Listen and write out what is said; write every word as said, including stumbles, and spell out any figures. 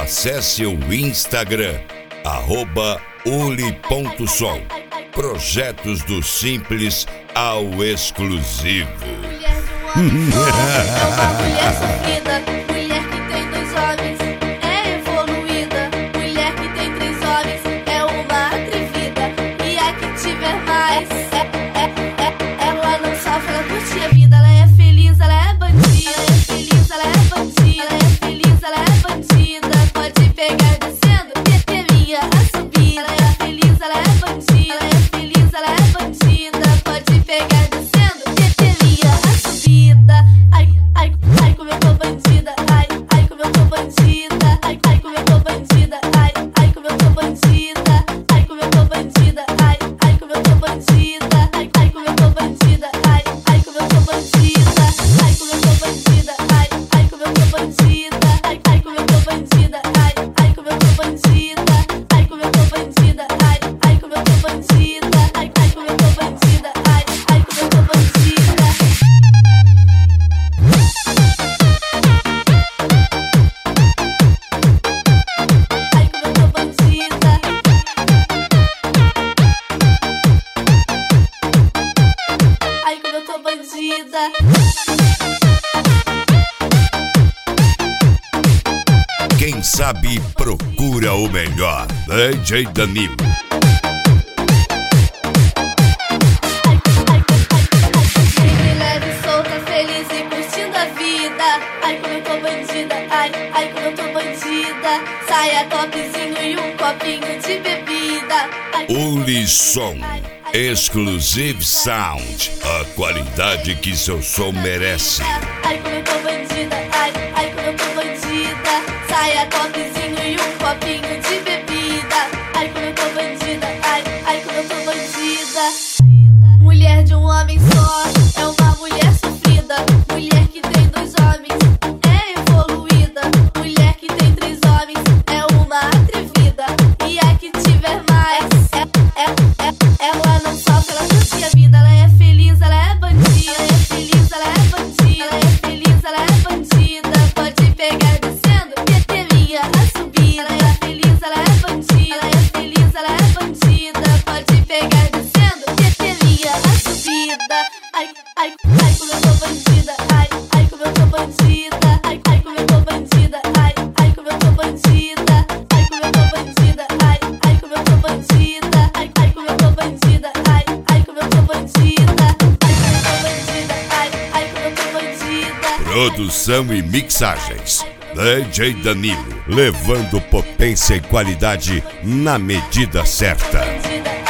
Acesse o Instagram, arroba uli.som. Projetos do simples ao exclusivo. É uma mulher sofrida, mulher que tem dois homens, é evoluída. Mulher que tem três homens, é uma atrevida. E a que tiver mais, é, é, é, ela não sofre, ela curte a vida. Ela é feliz, ela é bandida. Ela é feliz, ela é bandida. Ela é feliz, ela é bandida. Pode pegar descendo, que é minha a subir. Ela é feliz, ela é bandida. Ela é feliz, ela é bandida. Pode pegar descendo, que é minha a subida. Ai, ai, ai, como eu tô bandida. Ai, ai, como eu tô bandida. Ai, ai, como eu tô bandida. Ai, ai, como eu tô bandida. Ai, como eu tô bandida. Ai, ai, como eu tô bandida. Ai, ai, como eu tô bandida. Ai, ai, como eu tô bandida. Ai, como eu tô bandida. Ai, ai, como eu tô bandida. Ai, ai, como eu tô bandida. Ai, ai, como eu tô bandida. Ai, como eu tô bandida. Ai, ai, como eu tô bandida. Ai, ai, como eu tô bandida. Ai, ai, como eu tô bandida. Ai, como eu tô bandida. Ai, como eu tô bandida. Quem sabe procura o melhor. D J Danilo. Sempre leve, solta, feliz e curtindo a vida. Ai, como eu tô bandida. Ai, ai, como eu tô bandida. Saia, topzinho e um copinho de bebida. Ai, Uli Som. Exclusive Sound. A qualidade que seu som merece. ai, como eu tô bandida. Ai, ai, como eu tô bandida. Saia, topzinho e um copinho de bebida. Ai, como eu tô bandida. Ai, ai, como eu tô bandida. Mulher de um homem só, é uma mulher sofrida. Mulher que tem dois homens, é evoluída. Mulher que tem três homens, é uma atrevida. E a que tiver mais, é, é, é, ela não sofre, ela curte a vida. Ela é feliz, ela é bandida. Ela é feliz, ela é bandida. Ela é feliz, ela é bandida. Pode pegar descendo, que é minha a subir. Ela é feliz, ela é bandida. Ela é feliz, ela é bandida. Pode pegar descendo, que é minha a subida. Ai, ai, ai, como eu tô bandida. Ai, ai, como eu tô bandida. Ai, ai, como eu tô bandida. Ai, ai, como eu tô bandida. Ai, como eu tô bandida. Ai, ai, como eu tô bandida. Ai, ai, como eu tô bandida. Ai, ai, como eu tô bandida. Ai, como eu tô bandida. Ai, ai, como eu tô bandida. Produção e mixagens. D J Danilo. Levando potência e qualidade na medida certa. Bandida.